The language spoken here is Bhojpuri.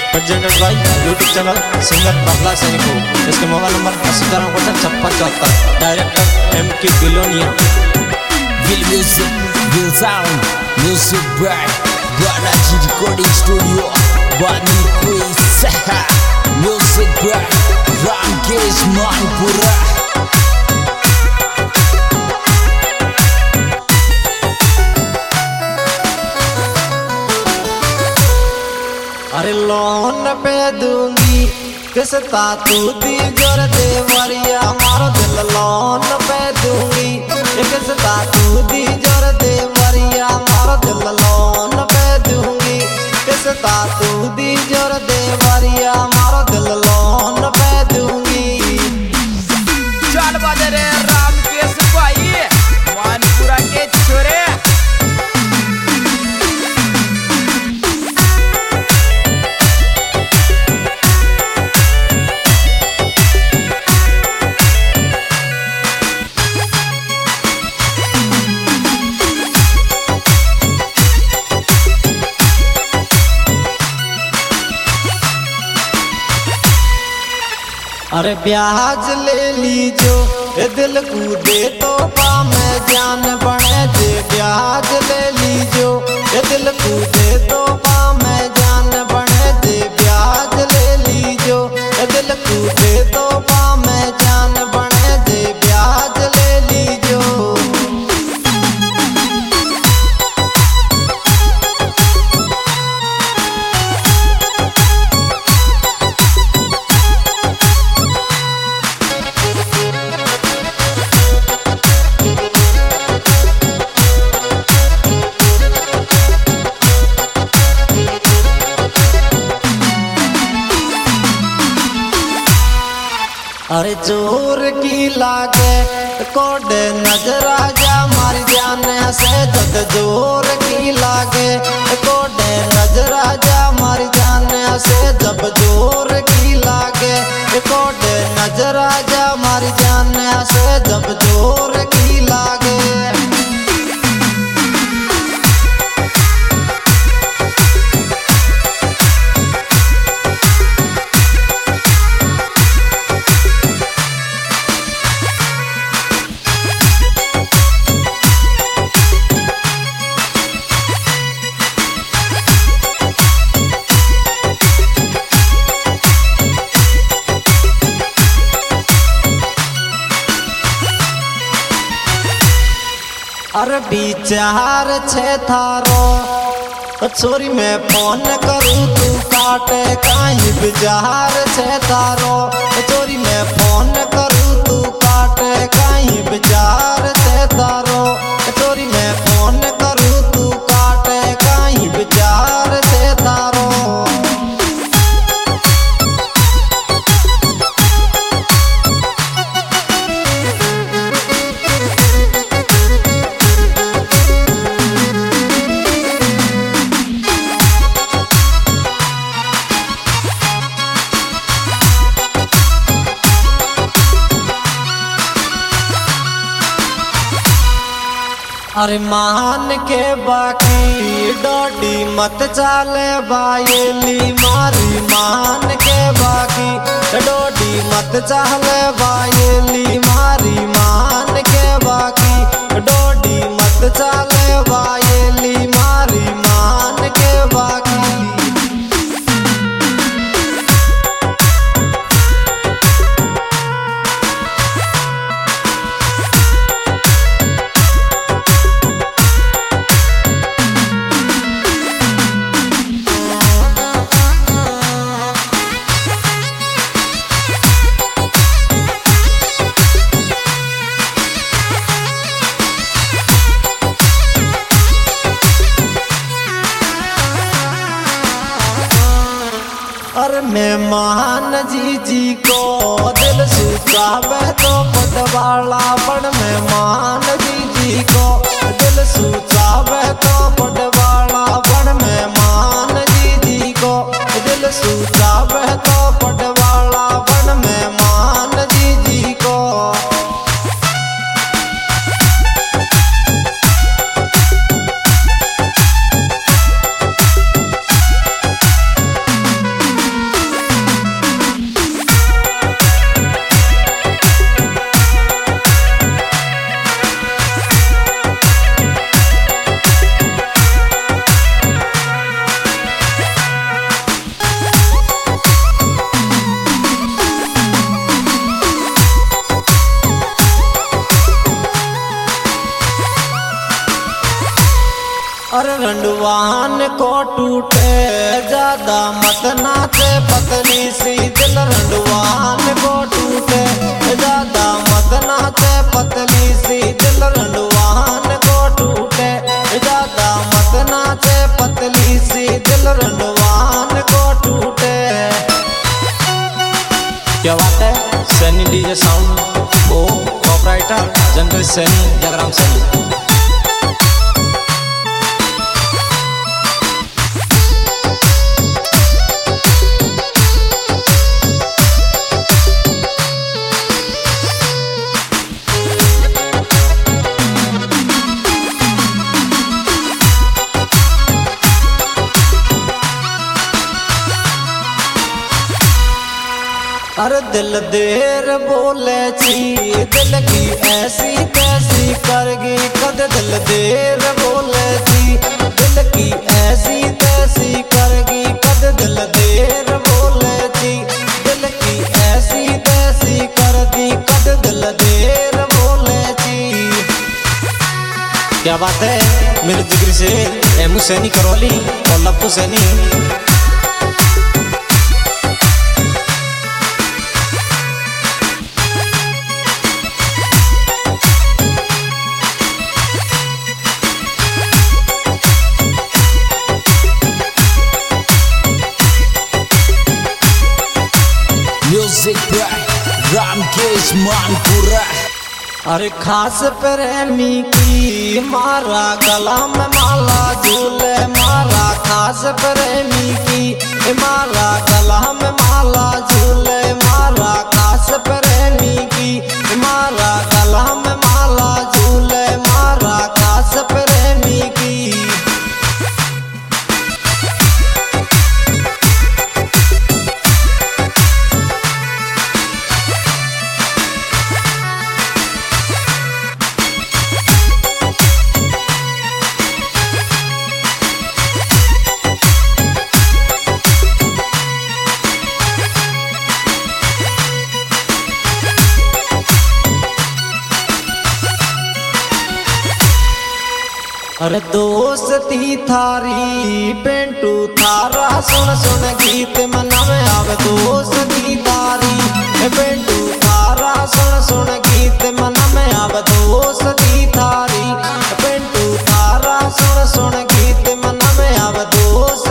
Presented by YouTube channel singer Babla Sainik को। इसके mobile number 805656 director M.K. Biloniya. Will music, will sound, music by Balaji Recording Studio, Bani Quiz, music by Ramkesh Manpura. अरे लोन पे दूंगी किस्ता तू दी जोर देवरिया मारो दिल लोन पे दूंगी किस्ता तू दी जोर देवरिया मारो दिल लोन पे दूंगी किस्ता तू दी जोर देवरिया मारो दिल लोन पे दूंगी। चल बजे रे रामकेश भाई मानपुरा के छोरे। अरे ब्याज ले लीजो ए दिल को दे तो मैं जान बने जे ब्याज ले लीजो ए दिल को दे तो मैं जान बने जे ब्याज ले लीजो ए दिल को दे तो मैं जान बने जे ब्याज ले लीजो। अरे जोर की लागे कोडे नजरा जा मारी जान से जद जोर की लागे कोडे नजरा जा मारी जान से जब जोर की लागे कोडे नजरा जा मारी जान से जब जोर की लागे। अरे विचार छे थारो छोरी में फोन करूँ तू काटे कहीं विचार छे थारो छोरी में फोन करूँ तू काटे कहीं विचार छे थारो छोरी में फोन करूँ तू काटे कहीं विचार छे थारो। अरे मान के बाकी डोडी मत चाले बायली मारी मान के बाकी डोडी मत चाले बायली मारी मान के बाकी डोडी मत चाले बायली मारी मान के बाकी। अरे मेहमान जी को दिल सुचावे तो पटवाला बड़ मेहमान जी को दिल सुचावे तो पटवाला बड़ मेहमान जी को दिल सुचावे तो पटवाला बड़ मेहमान जी को। टूटे ज्यादा मत नाचे पतली सी दिल रंडवान को टूटे ज्यादा मत नाचे पतली सी दिल रंडवान को टूटे ज्यादा मत नाचे पतली सी दिल रंडवान को टूटे। क्या बात है सनी डीजे साउंड वो कॉपराइटर जनरल सनी जगराम सनी। अरे दिल देर बोले छी दिल की ऐसी तैसी करगी कद दिल देर बोले छी दिल की ऐसी तैसी करगी कद दिल देर बोले छी दिल की ऐसी तैसी कर दी कद दिल देर बोले छी। क्या बात है मेरे जिगरी से एमू सैनी करौली और लप्पू सैनी। म्यूजिक रामकेश मानपुरा। अरे खास प्रेमी की मारा गला में माला झूले मारा खास प्रेमी की मारा गला में माला झूले मारा खास प्रेमी की मारा गला में माला झूले मारा खास प्रेमी की। अरे दोस्ती थारी पेंटू थारा सुन सुन गीत मना में आवे दोस्ती थारी पेंटू थारा सुन सुन गीत मना में आवे दोस्ती थारी पेंटू थारा सुन सुन गीत मना में आवे दोस्त